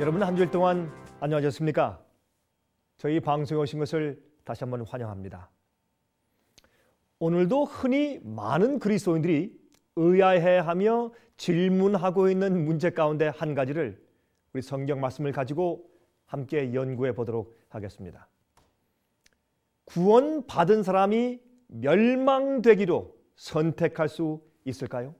여러분 한 주일 동안 안녕하셨습니까? 저희 방송에 오신 것을 다시 한번 환영합니다. 오늘도 흔히 많은 그리스도인들이 의아해하며 질문하고 있는 문제 가운데 한 가지를 우리 성경 말씀을 가지고 함께 연구해 보도록 하겠습니다. 구원받은 사람이 멸망되기로 선택할 수 있을까요?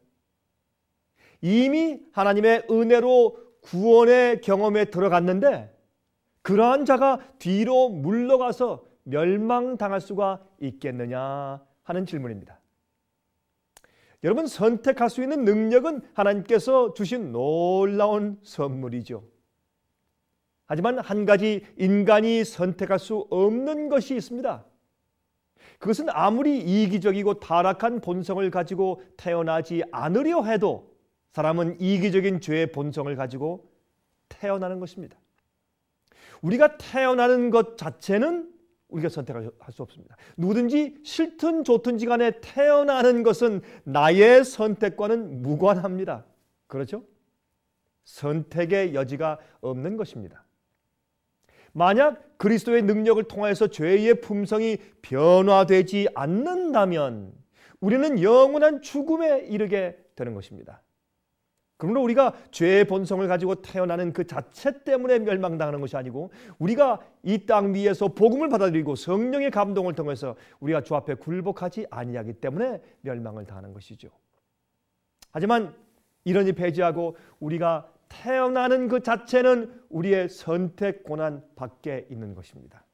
이미 하나님의 은혜로 구원의 경험에 들어갔는데 그러한 자가 뒤로 물러가서 멸망당할 수가 있겠느냐 하는 질문입니다. 여러분, 선택할 수 있는 능력은 하나님께서 주신 놀라운 선물이죠. 하지만 한 가지 인간이 선택할 수 없는 것이 있습니다. 그것은 아무리 이기적이고 타락한 본성을 가지고 태어나지 않으려 해도 사람은 이기적인 죄의 본성을 가지고 태어나는 것입니다. 우리가 태어나는 것 자체는 우리가 선택할 수 없습니다. 누구든지 싫든 좋든지 간에 태어나는 것은 나의 선택과는 무관합니다. 그렇죠? 선택의 여지가 없는 것입니다. 만약 그리스도의 능력을 통하여서 죄의 품성이 변화되지 않는다면 우리는 영원한 죽음에 이르게 되는 것입니다. 그러므로 우리가 죄의 본성을 가지고 태어나는 그 자체 때문에 멸망당하는 것이 아니고 우리가 이 땅 위에서 복음을 받아들이고 성령의 감동을 통해서 우리가 주 앞에 굴복하지 아니하기 때문에 멸망을 당하는 것이죠. 하지만 이러니 배제하고 우리가 태어나는 그 자체는 우리의 선택 권한 밖에 있는 것입니다.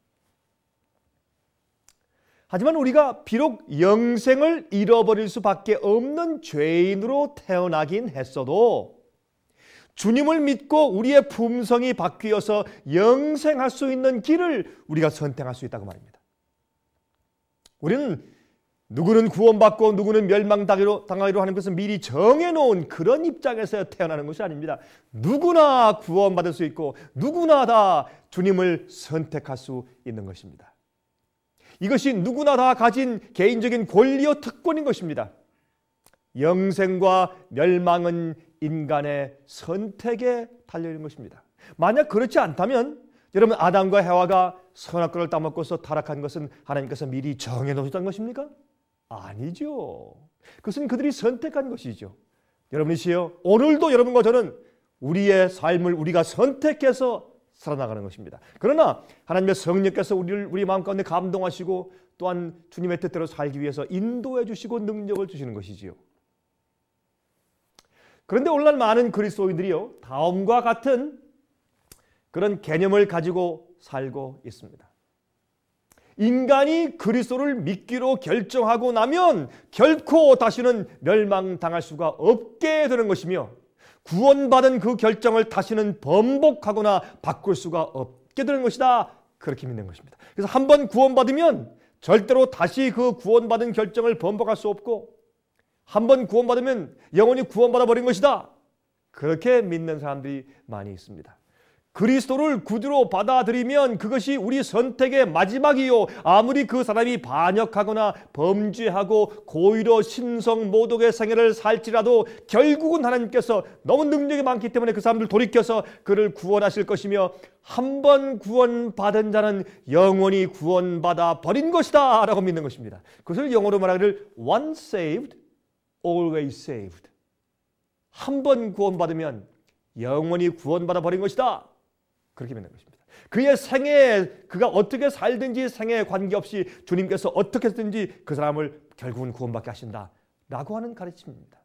하지만 우리가 비록 영생을 잃어버릴 수밖에 없는 죄인으로 태어나긴 했어도 주님을 믿고 우리의 품성이 바뀌어서 영생할 수 있는 길을 우리가 선택할 수 있다고 말입니다. 우리는 누구는 구원받고 누구는 멸망당하기로 하는 것은 미리 정해놓은 그런 입장에서 태어나는 것이 아닙니다. 누구나 구원받을 수 있고 누구나 다 주님을 선택할 수 있는 것입니다. 이것이 누구나 다 가진 개인적인 권리요 특권인 것입니다. 영생과 멸망은 인간의 선택에 달려있는 것입니다. 만약 그렇지 않다면 여러분, 아담과 해와가 선악과를 따먹고서 타락한 것은 하나님께서 미리 정해놓으셨다는 것입니까? 아니죠. 그것은 그들이 선택한 것이죠. 여러분이시여, 오늘도 여러분과 저는 우리의 삶을 우리가 선택해서 살아나가는 것입니다. 그러나 하나님의 성령께서 우리 마음 가운데 감동하시고 또한 주님의 뜻대로 살기 위해서 인도해 주시고 능력을 주시는 것이지요. 그런데 오늘날 많은 그리스도인들이요, 다음과 같은 그런 개념을 가지고 살고 있습니다. 인간이 그리스도를 믿기로 결정하고 나면 결코 다시는 멸망당할 수가 없게 되는 것이며 구원받은 그 결정을 다시는 번복하거나 바꿀 수가 없게 되는 것이다. 그렇게 믿는 것입니다. 그래서 한번 구원받으면 절대로 다시 그 구원받은 결정을 번복할 수 없고 한번 구원받으면 영원히 구원받아 버린 것이다. 그렇게 믿는 사람들이 많이 있습니다. 그리스도를 구주로 받아들이면 그것이 우리 선택의 마지막이요, 아무리 그 사람이 반역하거나 범죄하고 고의로 신성모독의 생애를 살지라도 결국은 하나님께서 너무 능력이 많기 때문에 그 사람들 돌이켜서 그를 구원하실 것이며 한번 구원받은 자는 영원히 구원받아 버린 것이다 라고 믿는 것입니다. 그것을 영어로 말하기를 once saved, always saved. 한번 구원받으면 영원히 구원받아 버린 것이다. 그렇게 믿는 것입니다. 그의 생애에 그가 어떻게 살든지 생애에 관계없이 주님께서 어떻게 했든지 그 사람을 결국은 구원받게 하신다 라고 하는 가르침입니다.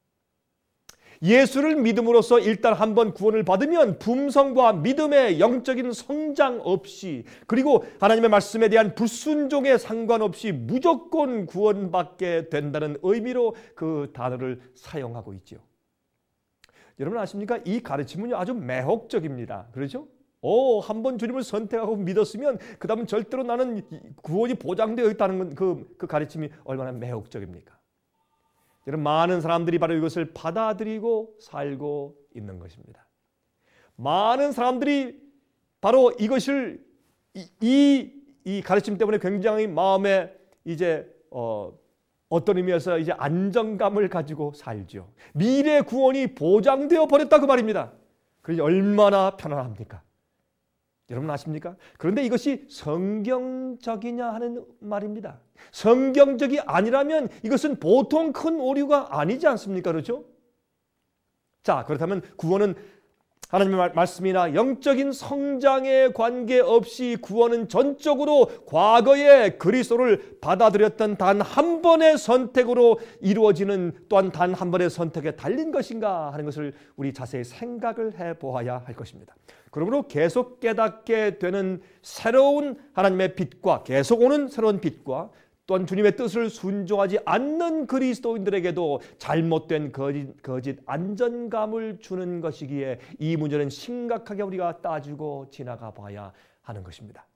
예수를 믿음으로써 일단 한번 구원을 받으면 품성과 믿음의 영적인 성장 없이 그리고 하나님의 말씀에 대한 불순종에 상관없이 무조건 구원받게 된다는 의미로 그 단어를 사용하고 있죠. 여러분 아십니까? 이 가르침은 아주 매혹적입니다. 그렇죠? 한번 주님을 선택하고 믿었으면 그 다음은 절대로 나는 구원이 보장되어 있다는 그 가르침이 얼마나 매혹적입니까? 여러분, 많은 사람들이 바로 이것을 받아들이고 살고 있는 것입니다. 많은 사람들이 바로 이것을 이 가르침 때문에 굉장히 마음에 이제 어떤 의미에서 이제 안정감을 가지고 살죠. 미래 구원이 보장되어 버렸다 그 말입니다. 그러니 얼마나 편안합니까? 여러분 아십니까? 그런데 이것이 성경적이냐 하는 말입니다. 성경적이 아니라면 이것은 보통 큰 오류가 아니지 않습니까? 그렇죠? 자, 그렇다면 구원은 하나님의 말씀이나 영적인 성장에 관계없이 구원은 전적으로 과거에 그리스도를 받아들였던 단 한 번의 선택으로 이루어지는, 또한 단 한 번의 선택에 달린 것인가 하는 것을 우리 자세히 생각을 해보아야 할 것입니다. 그러므로 계속 깨닫게 되는 새로운 하나님의 빛과 계속 오는 새로운 빛과 또한 주님의 뜻을 순종하지 않는 그리스도인들에게도 잘못된 거짓 안전감을 주는 것이기에 이 문제는 심각하게 우리가 따지고 지나가 봐야 하는 것입니다.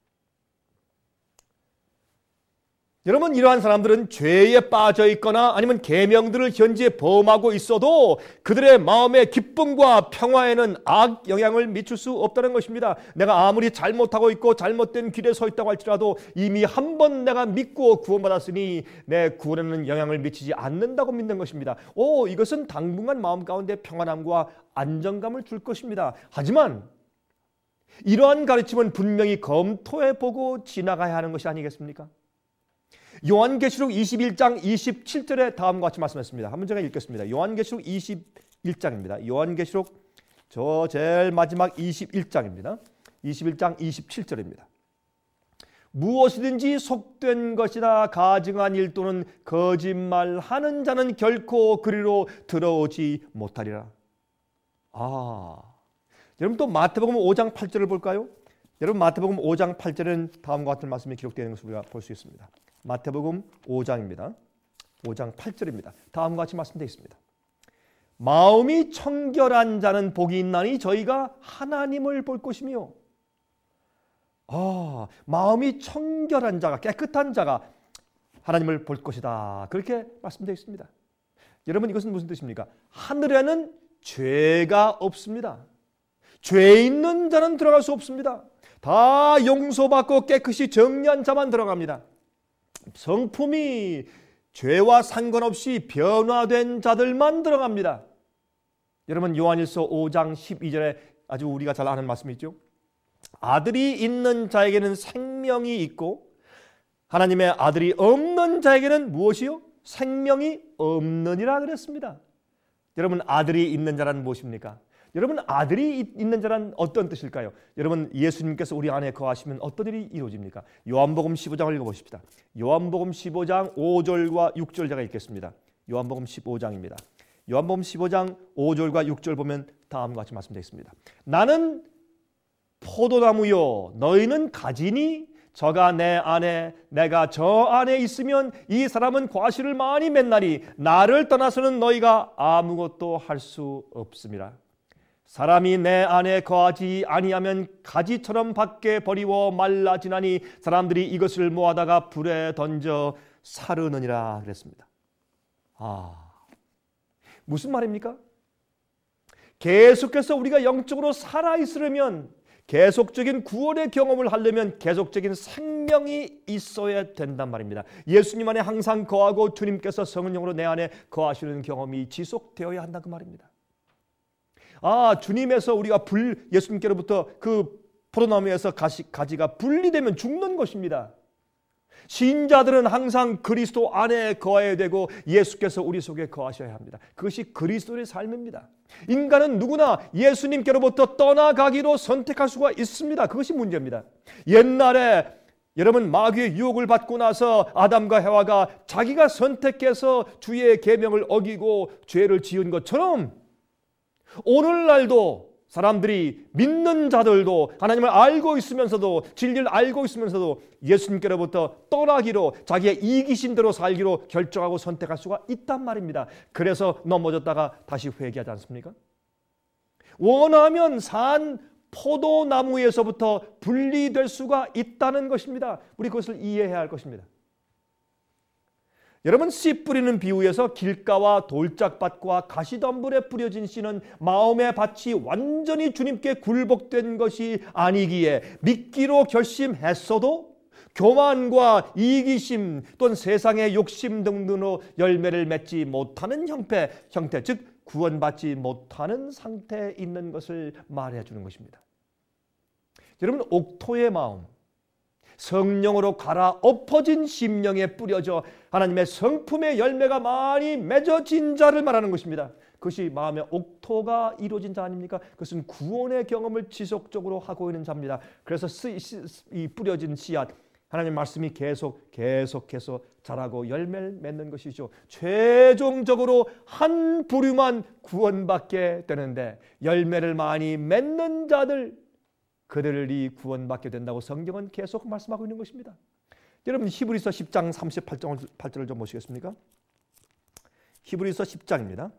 여러분, 이러한 사람들은 죄에 빠져 있거나 아니면 계명들을 현재 범하고 있어도 그들의 마음의 기쁨과 평화에는 악 영향을 미칠 수 없다는 것입니다. 내가 아무리 잘못하고 있고 잘못된 길에 서 있다고 할지라도 이미 한 번 내가 믿고 구원받았으니 내 구원에는 영향을 미치지 않는다고 믿는 것입니다. 이것은 당분간 마음 가운데 평안함과 안정감을 줄 것입니다. 하지만 이러한 가르침은 분명히 검토해보고 지나가야 하는 것이 아니겠습니까? 요한계시록 21장 27절에 다음과 같이 말씀했습니다. 한번 제가 읽겠습니다. 요한계시록 21장입니다. 요한계시록 저 제일 마지막 21장입니다. 21장 27절입니다. 무엇이든지 속된 것이나 가증한 일 또는 거짓말하는 자는 결코 그리로 들어오지 못하리라. 여러분 또 마태복음 5장 8절을 볼까요? 여러분 마태복음 5장 8절은 다음과 같은 말씀이 기록되어 있는 것을 우리가 볼 수 있습니다. 마태복음 5장입니다. 5장 8절입니다. 다음과 같이 말씀되어 있습니다. 마음이 청결한 자는 복이 있나니 저희가 하나님을 볼 것이며. 마음이 청결한 자가, 깨끗한 자가 하나님을 볼 것이다. 그렇게 말씀되어 있습니다. 여러분 이것은 무슨 뜻입니까? 하늘에는 죄가 없습니다. 죄 있는 자는 들어갈 수 없습니다. 다 용서받고 깨끗이 정리한 자만 들어갑니다. 성품이 죄와 상관없이 변화된 자들만 들어갑니다. 여러분 요한일서 5장 12절에 아주 우리가 잘 아는 말씀이 있죠. 아들이 있는 자에게는 생명이 있고 하나님의 아들이 없는 자에게는 무엇이요? 생명이 없느니라 그랬습니다. 여러분 아들이 있는 자란 무엇입니까? 여러분 아들이 있는 자란 어떤 뜻일까요? 여러분 예수님께서 우리 안에 거하시면 어떤 일이 이루어집니까? 요한복음 15장을 읽어보십시다. 요한복음 15장 5절과 6절 제가 읽겠습니다. 요한복음 15장입니다. 요한복음 15장 5절과 6절 보면 다음과 같이 말씀되어 있습니다. 나는 포도나무요 너희는 가지니 저가 내 안에 내가 저 안에 있으면 이 사람은 과실을 많이 맺나니 나를 떠나서는 너희가 아무것도 할 수 없음이라. 사람이 내 안에 거하지 아니하면 가지처럼 밖에 버리워 말라지나니 사람들이 이것을 모아다가 불에 던져 사르느니라 그랬습니다. 무슨 말입니까? 계속해서 우리가 영적으로 살아있으려면, 계속적인 구원의 경험을 하려면 계속적인 생명이 있어야 된단 말입니다. 예수님 안에 항상 거하고 주님께서 성령으로 내 안에 거하시는 경험이 지속되어야 한다 그 말입니다. 주님에서 우리가 예수님께로부터 그 포도나무에서 가지가 분리되면 죽는 것입니다. 신자들은 항상 그리스도 안에 거해야 되고 예수께서 우리 속에 거하셔야 합니다. 그것이 그리스도의 삶입니다. 인간은 누구나 예수님께로부터 떠나가기로 선택할 수가 있습니다. 그것이 문제입니다. 옛날에 여러분 마귀의 유혹을 받고 나서 아담과 해와가 자기가 선택해서 주의 계명을 어기고 죄를 지은 것처럼 오늘날도 사람들이 믿는 자들도 하나님을 알고 있으면서도 진리를 알고 있으면서도 예수님께로부터 떠나기로 자기의 이기심대로 살기로 결정하고 선택할 수가 있단 말입니다. 그래서 넘어졌다가 다시 회개하지 않습니까? 원하면 산 포도나무에서부터 분리될 수가 있다는 것입니다. 우리 그것을 이해해야 할 것입니다. 여러분 씨 뿌리는 비유에서 길가와 돌짝밭과 가시덤불에 뿌려진 씨는 마음의 밭이 완전히 주님께 굴복된 것이 아니기에 믿기로 결심했어도 교만과 이기심 또는 세상의 욕심 등등으로 열매를 맺지 못하는 형태 즉 구원받지 못하는 상태에 있는 것을 말해 주는 것입니다. 여러분, 옥토의 마음, 성령으로 갈아엎어진 심령에 뿌려져 하나님의 성품의 열매가 많이 맺어진 자를 말하는 것입니다. 그것이 마음의 옥토가 이루어진 자 아닙니까? 그것은 구원의 경험을 지속적으로 하고 있는 자입니다. 그래서 이 뿌려진 씨앗, 하나님 말씀이 계속해서 자라고 열매를 맺는 것이죠. 최종적으로 한 부류만 구원받게 되는데 열매를 많이 맺는 자들, 그들이 구원받게 된다고 성경은 계속 말씀하고 있는 것입니다. 여러분, 히브리서 10장 38절을 좀 보시겠습니까? 히브리서 10장입니다.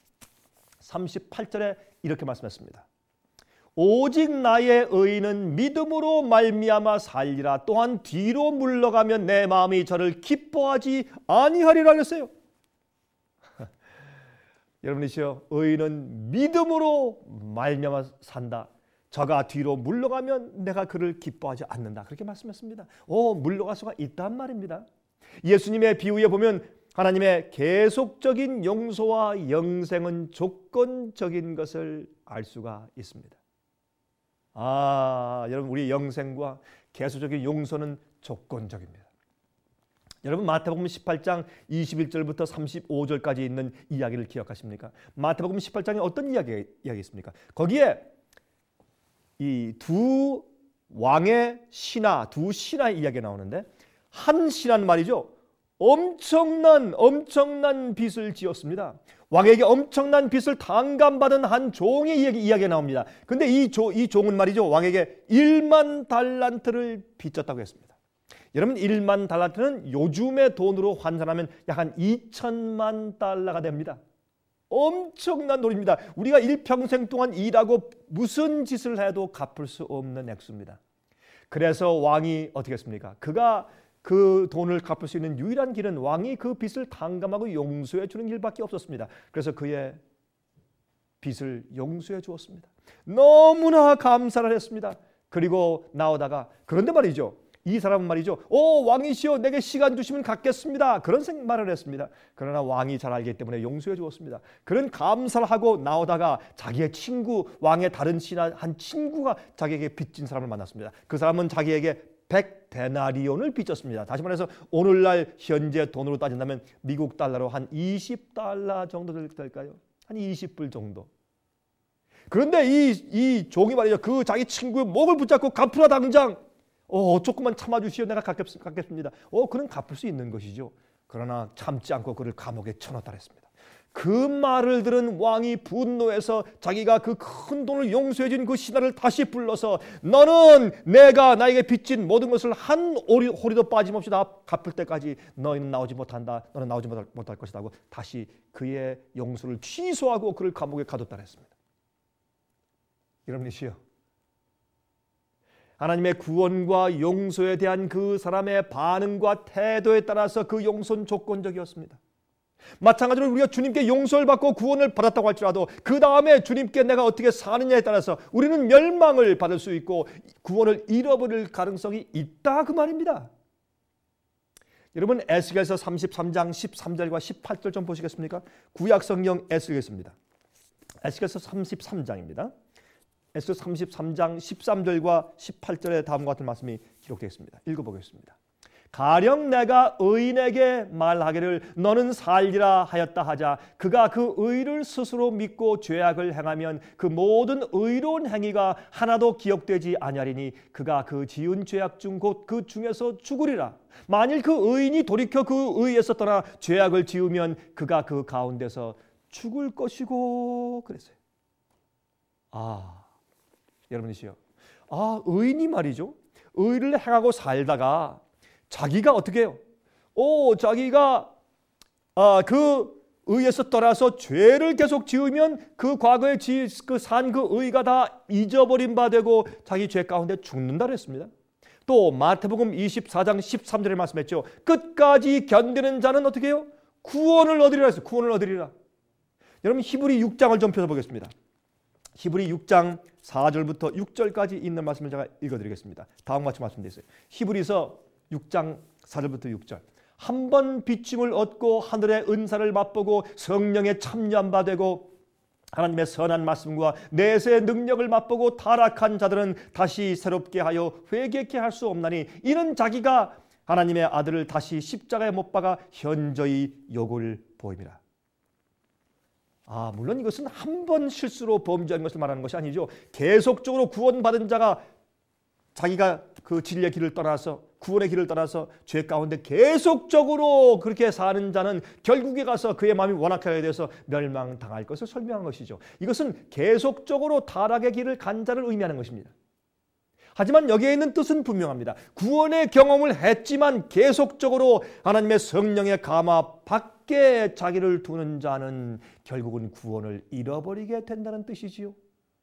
38절에 이렇게 말씀했습니다. 오직 나의 의인은 믿음으로 말미암아 살리라. 또한 뒤로 물러가면 내 마음이 저를 기뻐하지 아니하리라 그랬어요. 여러분이시여, 의인은 믿음으로 말미암아 산다. 저가 뒤로 물러가면 내가 그를 기뻐하지 않는다. 그렇게 말씀했습니다. 물러갈 수가 있단 말입니다. 예수님의 비유에 보면 하나님의 계속적인 용서와 영생은 조건적인 것을 알 수가 있습니다. 여러분, 우리 영생과 계속적인 용서는 조건적입니다. 여러분, 마태복음 18장 21절부터 35절까지 있는 이야기를 기억하십니까? 마태복음 18장에 어떤 이야기가 있습니까? 거기에 이 두 왕의 신하, 두 신하의 이야기가 나오는데, 한 신하는 말이죠, 엄청난 빚을 지었습니다. 왕에게 엄청난 빚을 당감받은 한 종의 이야기가 나옵니다. 근데 이 종은 말이죠, 왕에게 1만 달란트를 빚졌다고 했습니다. 여러분, 1만 달란트는 요즘의 돈으로 환산하면 약 한 2천만 달러가 됩니다. 엄청난 돈입니다. 우리가 일평생 동안 일하고 무슨 짓을 해도 갚을 수 없는 액수입니다. 그래서 왕이 어떻게 했습니까? 그가 그 돈을 갚을 수 있는 유일한 길은 왕이 그 빚을 당감하고 용서해 주는 길밖에 없었습니다. 그래서 그의 빚을 용서해 주었습니다. 너무나 감사를 했습니다. 그리고 나오다가, 그런데 말이죠, 이 사람은 말이죠, 왕이시여 내게 시간 주시면 갚겠습니다, 그런 말을 했습니다. 그러나 왕이 잘 알기 때문에 용서해 주었습니다. 그런 감사를 하고 나오다가 자기의 친구, 왕의 다른 신하 한 친구가 자기에게 빚진 사람을 만났습니다. 그 사람은 자기에게 100데나리온을 빚졌습니다. 다시 말해서 오늘날 현재 돈으로 따진다면 미국 달러로 한 20달러 정도 될까요? 한 20불 정도. 그런데 이 종이 말이죠, 그 자기 친구의 목을 붙잡고 갚으라 당장. 조금만 참아주시오, 내가 갚겠습니다. 그는 갚을 수 있는 것이죠. 그러나 참지 않고 그를 감옥에 쳐넣었다 했습니다. 그 말을 들은 왕이 분노해서 자기가 그 큰 돈을 용서해 준 그 신하를 다시 불러서, 너는 내가 나에게 빚진 모든 것을 한 호리도 빠짐없이 다 갚을 때까지 너희는 나오지 못한다. 너는 나오지 못할 것이다 하고 다시 그의 용서를 취소하고 그를 감옥에 가뒀다 했습니다. 여러분이시여, 하나님의 구원과 용서에 대한 그 사람의 반응과 태도에 따라서 그 용서는 조건적이었습니다. 마찬가지로 우리가 주님께 용서를 받고 구원을 받았다고 할지라도 그 다음에 주님께 내가 어떻게 사느냐에 따라서 우리는 멸망을 받을 수 있고 구원을 잃어버릴 가능성이 있다, 그 말입니다. 여러분, 에스겔서 33장 13절과 18절 좀 보시겠습니까? 구약성경 에스겔서입니다. 에스겔서 33장입니다. 에스겔 33장 13절과 18절에 다음과 같은 말씀이 기록되어 있습니다. 읽어보겠습니다. 가령 내가 의인에게 말하기를 너는 살리라 하였다 하자 그가 그 의를 스스로 믿고 죄악을 행하면 그 모든 의로운 행위가 하나도 기억되지 아니하리니 그가 그 지은 죄악 중 곧 그 중에서 죽으리라. 만일 그 의인이 돌이켜 그 의에서 떠나 죄악을 지으면 그가 그 가운데서 죽을 것이고 그랬어요. 여러분이시여, 의인이 말이죠, 의를 행하고 살다가 자기가 어떻게 해요? 자기가 그 의에서 떠나서 죄를 계속 지으면 그 과거에 산 그 의가 다 잊어버린 바 되고 자기 죄 가운데 죽는다 그랬습니다. 또 마태복음 24장 13절에 말씀했죠. 끝까지 견디는 자는 어떻게 해요? 구원을 얻으리라 했어요. 구원을 얻으리라. 여러분, 히브리 6장을 좀 펴보겠습니다. 히브리 6장 4절부터 6절까지 있는 말씀을 제가 읽어드리겠습니다. 다음과 같이 말씀되어 있어요. 히브리서 6장 4절부터 6절. 한 번 비침을 얻고 하늘의 은사를 맛보고 성령에 참여한 바 되고 하나님의 선한 말씀과 내세의 능력을 맛보고 타락한 자들은 다시 새롭게 하여 회개케 할 수 없나니 이는 자기가 하나님의 아들을 다시 십자가에 못 박아 현저히 욕을 보임이라. 물론 이것은 한 번 실수로 범죄한 것을 말하는 것이 아니죠. 계속적으로 구원받은 자가 자기가 그 진리의 길을 떠나서 구원의 길을 떠나서 죄 가운데 계속적으로 그렇게 사는 자는 결국에 가서 그의 마음이 완악하게 돼서 멸망당할 것을 설명한 것이죠. 이것은 계속적으로 타락의 길을 간 자를 의미하는 것입니다. 하지만 여기에 있는 뜻은 분명합니다. 구원의 경험을 했지만 계속적으로 하나님의 성령의 감화 밖에 자기를 두는 자는 결국은 구원을 잃어버리게 된다는 뜻이지요.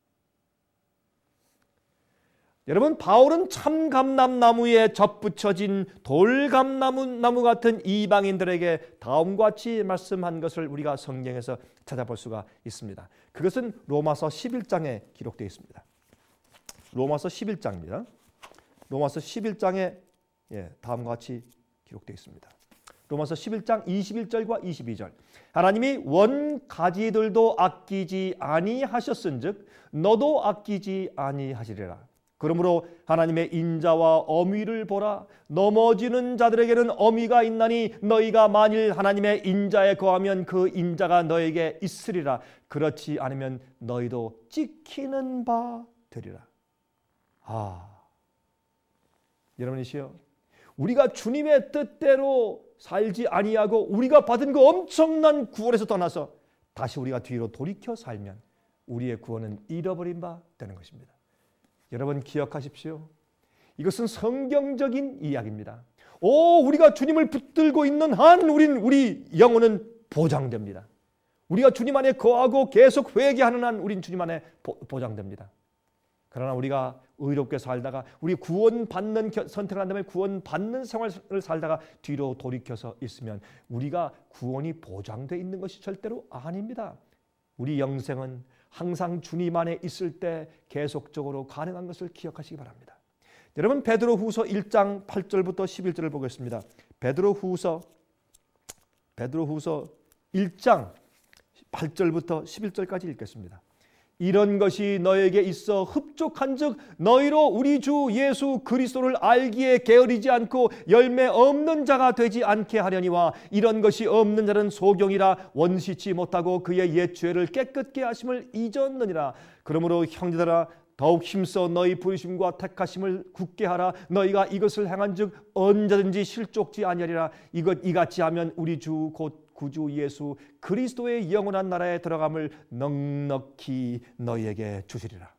여러분, 바울은 참감람나무에 접붙여진 돌감나무 같은 이방인들에게 다음과 같이 말씀한 것을 우리가 성경에서 찾아볼 수가 있습니다. 그것은 로마서 11장에 기록되어 있습니다. 로마서 11장입니다. 로마서 11장에 다음과 같이 기록되어 있습니다. 로마서 11장 21절과 22절. 하나님이 원가지들도 아끼지 아니하셨은즉 너도 아끼지 아니하시리라. 그러므로 하나님의 인자와 어미를 보라. 넘어지는 자들에게는 어미가 있나니 너희가 만일 하나님의 인자에 거하면 그 인자가 너에게 있으리라. 그렇지 않으면 너희도 찍히는 바 되리라. 여러분이시여, 우리가 주님의 뜻대로 살지 아니하고 우리가 받은 그 엄청난 구원에서 떠나서 다시 우리가 뒤로 돌이켜 살면 우리의 구원은 잃어버린 바 되는 것입니다. 여러분 기억하십시오. 이것은 성경적인 이야기입니다. 우리가 주님을 붙들고 있는 한 우리 영혼은 보장됩니다. 우리가 주님 안에 거하고 계속 회개하는 한 우린 주님 안에 보장됩니다. 그러나 우리가 의롭게 살다가 우리 구원받는 선택을 한다면 구원받는 생활을 살다가 뒤로 돌이켜서 있으면 우리가 구원이 보장되어 있는 것이 절대로 아닙니다. 우리 영생은 항상 주님 안에 있을 때 계속적으로 가능한 것을 기억하시기 바랍니다. 여러분, 베드로후서 1장 8절부터 11절을 보겠습니다. 베드로후서 1장 8절부터 11절까지 읽겠습니다. 이런 것이 너에게 있어 흡족한즉 너희로 우리 주 예수 그리스도를 알기에 게으르지 않고 열매 없는 자가 되지 않게 하려니와 이런 것이 없는 자는 소경이라 원시치 못하고 그의 옛 죄를 깨끗게 하심을 잊었느니라. 그러므로 형제들아 더욱 힘써 너희 부르심과 택하심을 굳게 하라. 너희가 이것을 행한즉 언제든지 실족지 아니하리라. 이같이 하면 우리 주 곧 구주 예수 그리스도의 영원한 나라에 들어감을 넉넉히 너희에게 주시리라.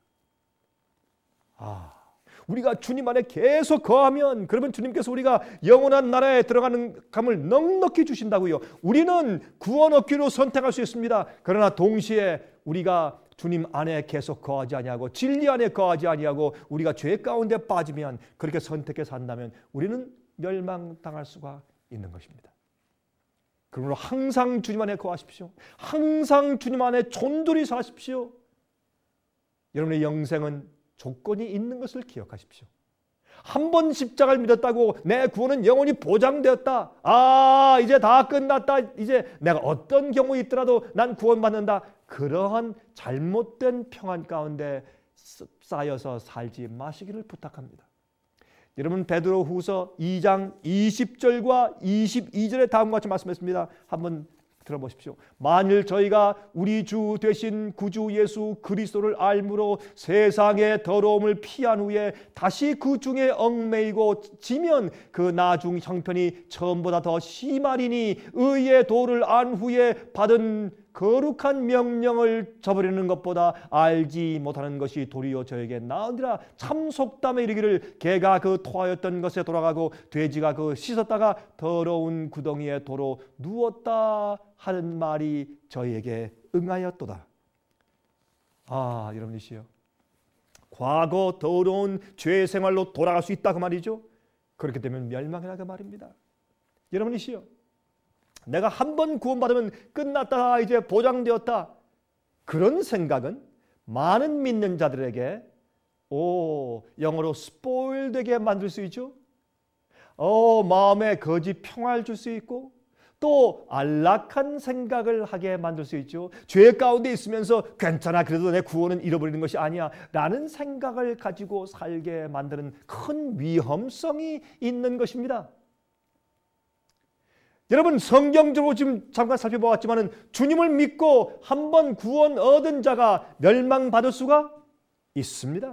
우리가 주님 안에 계속 거하면 그러면 주님께서 우리가 영원한 나라에 들어가는 감을 넉넉히 주신다고요. 우리는 구원 얻기로 선택할 수 있습니다. 그러나 동시에 우리가 주님 안에 계속 거하지 아니하고 진리 안에 거하지 아니하고 우리가 죄 가운데 빠지면 그렇게 선택해 산다면 우리는 멸망당할 수가 있는 것입니다. 그러므로 항상 주님 안에 거하십시오. 항상 주님 안에 존둘이 사십시오. 여러분의 영생은 조건이 있는 것을 기억하십시오. 한 번 십자가를 믿었다고 내 구원은 영원히 보장되었다. 이제 다 끝났다. 이제 내가 어떤 경우 있더라도 난 구원받는다. 그러한 잘못된 평안 가운데 쌓여서 살지 마시기를 부탁합니다. 여러분, 베드로후서 2장 20절과 22절에 다음과 같이 말씀했습니다. 한번 들어보십시오. 만일 저희가 우리 주 되신 구주 예수 그리스도를 알므로 세상의 더러움을 피한 후에 다시 그 중에 얽매이고 지면 그 나중 형편이 처음보다 더 심하리니 의의 도를 안 후에 받은 거룩한 명령을 저버리는 것보다 알지 못하는 것이 도리어 저에게 나으니라. 참 속담에 이르기를 개가 그 토하였던 것에 돌아가고 돼지가 그 씻었다가 더러운 구덩이에 도로 누웠다 하는 말이 저에게 응하였도다. 여러분이시여, 과거 더러운 죄 생활로 돌아갈 수 있다 그 말이죠. 그렇게 되면 멸망이라 그 말입니다. 여러분이시여, 내가 한 번 구원받으면 끝났다, 이제 보장되었다, 그런 생각은 많은 믿는 자들에게 영어로 스포일되게 만들 수 있죠. 마음에 거짓 평화를 줄 수 있고 또 안락한 생각을 하게 만들 수 있죠. 죄 가운데 있으면서 괜찮아, 그래도 내 구원은 잃어버리는 것이 아니야 라는 생각을 가지고 살게 만드는 큰 위험성이 있는 것입니다. 여러분, 성경적으로 지금 잠깐 살펴보았지만 주님을 믿고 한번 구원 얻은 자가 멸망받을 수가 있습니다.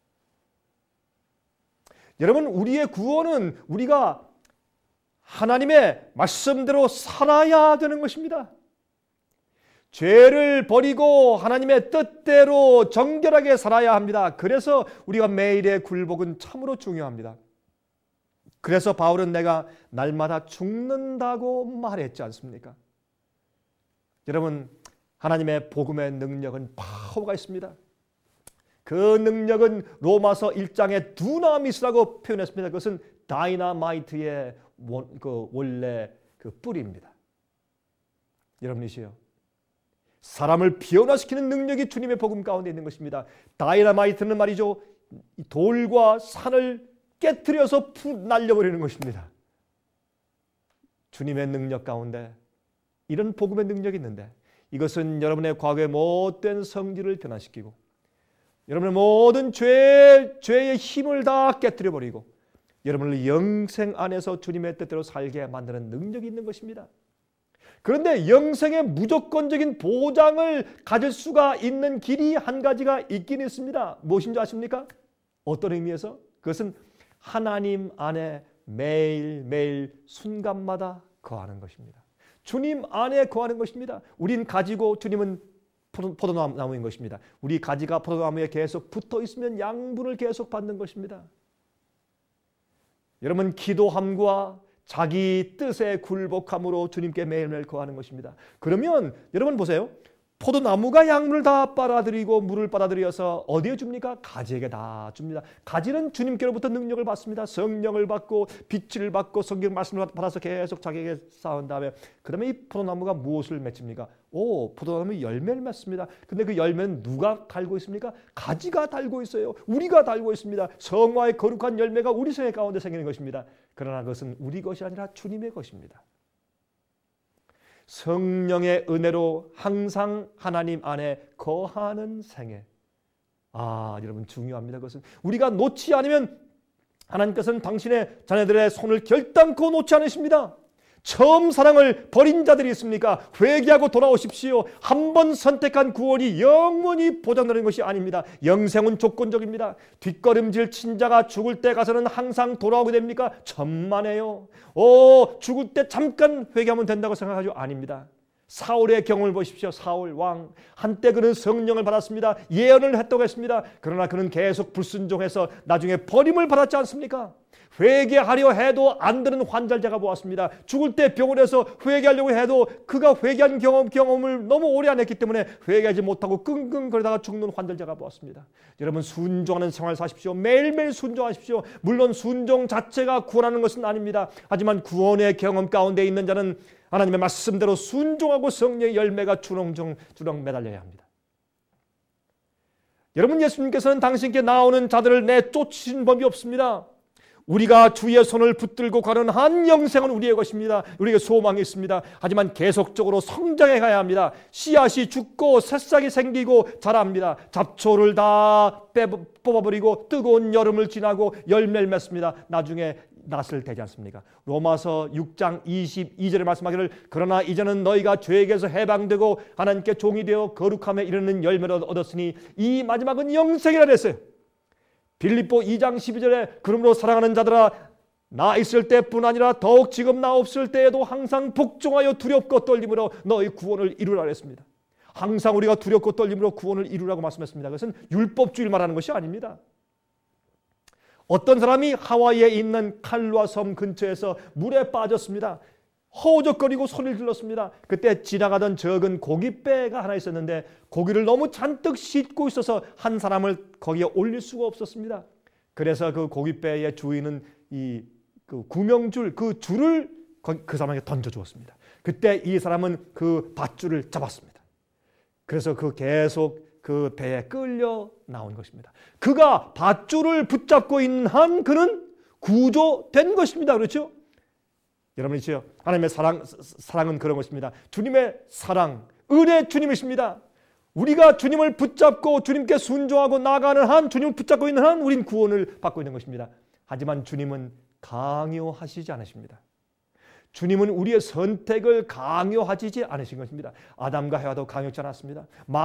여러분, 우리의 구원은 우리가 하나님의 말씀대로 살아야 되는 것입니다. 죄를 버리고 하나님의 뜻대로 정결하게 살아야 합니다. 그래서 우리가 매일의 굴복은 참으로 중요합니다. 그래서 바울은 내가 날마다 죽는다고 말했지 않습니까? 여러분, 하나님의 복음의 능력은 파워가 있습니다. 그 능력은 로마서 1장의 두나미스라고 표현했습니다. 그것은 다이너마이트의 원래 그 뿌리입니다. 여러분이시요, 사람을 변화시키는 능력이 주님의 복음 가운데 있는 것입니다. 다이너마이트는 말이죠, 돌과 산을 깨트려서 날려버리는 것입니다. 주님의 능력 가운데 이런 복음의 능력이 있는데, 이것은 여러분의 과거의 못된 성질을 변화시키고 여러분의 모든 죄의 힘을 다 깨트려버리고 여러분을 영생 안에서 주님의 뜻대로 살게 만드는 능력이 있는 것입니다. 그런데 영생의 무조건적인 보장을 가질 수가 있는 길이 한 가지가 있긴 있습니다. 무엇인지 아십니까? 어떤 의미에서? 그것은 하나님 안에 매일매일 순간마다 거하는 것입니다. 주님 안에 거하는 것입니다. 우린 가지고 주님은 포도나무인 것입니다. 우리 가지가 포도나무에 계속 붙어 있으면 양분을 계속 받는 것입니다. 여러분, 기도함과 자기 뜻에 굴복함으로 주님께 매일매일 거하는 것입니다. 그러면 여러분 보세요. 포도나무가 양분을 다 빨아들이고 물을 빨아들여서 어디에 줍니까? 가지에게 다 줍니다. 가지는 주님께로부터 능력을 받습니다. 성령을 받고 빛을 받고 성경 말씀을 받아서 계속 자기에게 쌓은 다음에 그 다음에 이 포도나무가 무엇을 맺습니까? 포도나무 열매를 맺습니다. 근데 그 열매는 누가 달고 있습니까? 가지가 달고 있어요. 우리가 달고 있습니다. 성화의 거룩한 열매가 우리 생애 가운데 생기는 것입니다. 그러나 그것은 우리 것이 아니라 주님의 것입니다. 성령의 은혜로 항상 하나님 안에 거하는 생애. 여러분, 중요합니다. 그것은 우리가 놓지 않으면 하나님께서는 당신의 자녀들의 손을 결단코 놓지 않으십니다. 처음 사랑을 버린 자들이 있습니까? 회개하고 돌아오십시오. 한 번 선택한 구원이 영원히 보장되는 것이 아닙니다. 영생은 조건적입니다. 뒷걸음질 친 자가 죽을 때 가서는 항상 돌아오게 됩니까? 천만에요. 죽을 때 잠깐 회개하면 된다고 생각하죠? 아닙니다. 사울의 경험을 보십시오. 사울 왕, 한때 그는 성령을 받았습니다. 예언을 했다고 했습니다. 그러나 그는 계속 불순종해서 나중에 버림을 받았지 않습니까? 회개하려 해도 안 되는 환절자가 보았습니다. 죽을 때 병원에서 회개하려고 해도 그가 회개한 경험을 너무 오래 안 했기 때문에 회개하지 못하고 끙끙거리다가 죽는 환절자가 보았습니다. 여러분, 순종하는 생활 사십시오. 매일매일 순종하십시오. 물론 순종 자체가 구원하는 것은 아닙니다. 하지만 구원의 경험 가운데 있는 자는 하나님의 말씀대로 순종하고 성령의 열매가 주렁주렁 매달려야 합니다. 여러분, 예수님께서는 당신께 나오는 자들을 내쫓으신 법이 없습니다. 우리가 주의 손을 붙들고 가는 한 영생은 우리의 것입니다. 우리에게 소망이 있습니다. 하지만 계속적으로 성장해 가야 합니다. 씨앗이 죽고 새싹이 생기고 자랍니다. 잡초를 다 뽑아버리고 뜨거운 여름을 지나고 열매를 맺습니다. 나중에 낫을 대지 않습니까? 로마서 6장 22절에 말씀하기를 그러나 이제는 너희가 죄에게서 해방되고 하나님께 종이 되어 거룩함에 이르는 열매를 얻었으니 이 마지막은 영생이라 그랬어요. 빌립보 2장 12절에 그러므로 사랑하는 자들아 나 있을 때뿐 아니라 더욱 지금 나 없을 때에도 항상 복종하여 두렵고 떨림으로 너희 구원을 이루라 그랬습니다. 항상 우리가 두렵고 떨림으로 구원을 이루라고 말씀했습니다. 그것은 율법주의를 말하는 것이 아닙니다. 어떤 사람이 하와이에 있는 칼루아 섬 근처에서 물에 빠졌습니다. 허우적거리고 소리를 질렀습니다. 그때 지나가던 적은 고깃배가 하나 있었는데 고기를 너무 잔뜩 싣고 있어서 한 사람을 거기에 올릴 수가 없었습니다. 그래서 그 고깃배의 주인은 그 구명줄, 그 줄을 그 사람에게 던져주었습니다. 그때 이 사람은 그 밧줄을 잡았습니다. 그래서 계속 그 배에 끌려 나온 것입니다. 그가 밧줄을 붙잡고 있는 한 그는 구조된 것입니다. 그렇죠? 여러분이시요, 하나님의 사랑은 그런 것입니다. 주님의 사랑, 은혜 주님이십니다. 우리가 주님을 붙잡고 주님께 순종하고 나아가는 한, 주님을 붙잡고 있는 한 우린 구원을 받고 있는 것입니다. 하지만 주님은 강요하시지 않으십니다. 주님은 우리의 선택을 강요하지 않으신 것입니다. 아담과 해와도 강요하지 않았습니다.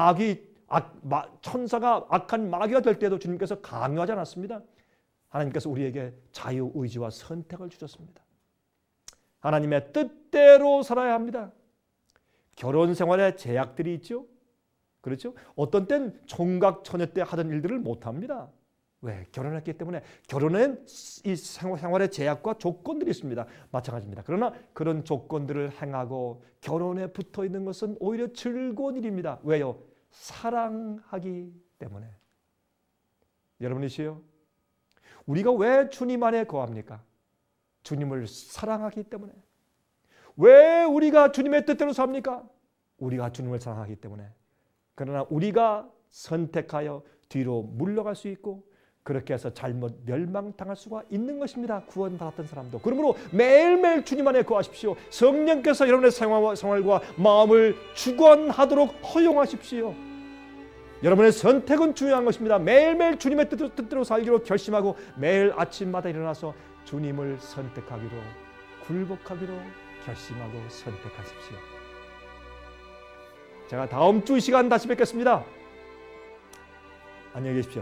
천사가 악한 마귀가 될 때도 주님께서 강요하지 않았습니다. 하나님께서 우리에게 자유의지와 선택을 주셨습니다. 하나님의 뜻대로 살아야 합니다. 결혼 생활에 제약들이 있죠. 그렇죠? 어떤 땐 총각 처녀 때 하던 일들을 못합니다. 왜? 결혼했기 때문에. 결혼엔 이 생활의 제약과 조건들이 있습니다. 마찬가지입니다. 그러나 그런 조건들을 행하고 결혼에 붙어 있는 것은 오히려 즐거운 일입니다. 왜요? 사랑하기 때문에. 여러분이시요, 우리가 왜 주님 안에 거합니까? 주님을 사랑하기 때문에. 왜 우리가 주님의 뜻대로 삽니까? 우리가 주님을 사랑하기 때문에. 그러나 우리가 선택하여 뒤로 물러갈 수 있고 그렇게 해서 잘못 멸망당할 수가 있는 것입니다. 구원받았던 사람도. 그러므로 매일매일 주님 안에 거하십시오. 성령께서 여러분의 생활과 마음을 주관하도록 허용하십시오. 여러분의 선택은 중요한 것입니다. 매일매일 주님의 뜻대로 살기로 결심하고 매일 아침마다 일어나서 주님을 선택하기로, 굴복하기로 결심하고 선택하십시오. 제가 다음 주 시간 다시 뵙겠습니다. 안녕히 계십시오.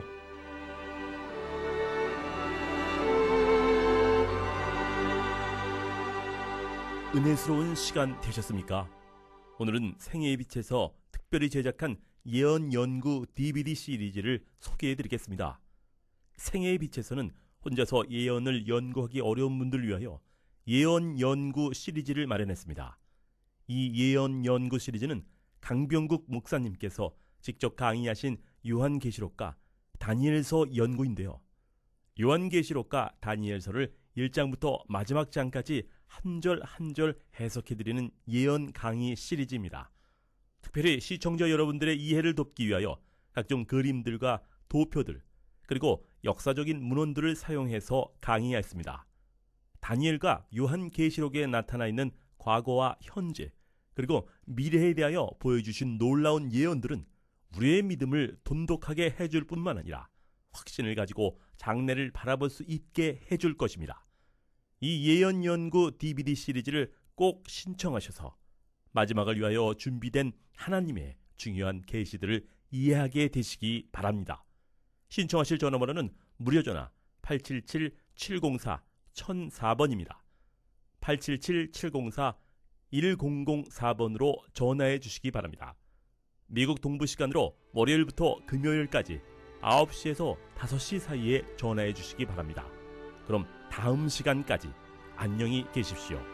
은혜스러운 시간 되셨습니까? 오늘은 생애의 빛에서 특별히 제작한 예언 연구 DVD 시리즈를 소개해드리겠습니다. 생애의 빛에서는 혼자서 예언을 연구하기 어려운 분들을 위하여 예언 연구 시리즈를 마련했습니다. 이 예언 연구 시리즈는 강병국 목사님께서 직접 강의하신 요한계시록과 다니엘서 연구인데요. 요한계시록과 다니엘서를 1장부터 마지막 장까지 한 절 한 절 해석해드리는 예언 강의 시리즈입니다. 특별히 시청자 여러분들의 이해를 돕기 위하여 각종 그림들과 도표들, 그리고 역사적인 문헌들을 사용해서 강의하였습니다. 다니엘과 요한계시록에 나타나 있는 과거와 현재, 그리고 미래에 대하여 보여주신 놀라운 예언들은 우리의 믿음을 돈독하게 해줄 뿐만 아니라 확신을 가지고 장래를 바라볼 수 있게 해줄 것입니다. 이 예언 연구 DVD 시리즈를 꼭 신청하셔서 마지막을 위하여 준비된 하나님의 중요한 계시들을 이해하게 되시기 바랍니다. 신청하실 전화번호는 무료전화 877-704-1004번입니다. 877-704-1004번으로 전화해 주시기 바랍니다. 미국 동부 시간으로 월요일부터 금요일까지 9시에서 5시 사이에 전화해 주시기 바랍니다. 그럼 다음 시간까지 안녕히 계십시오.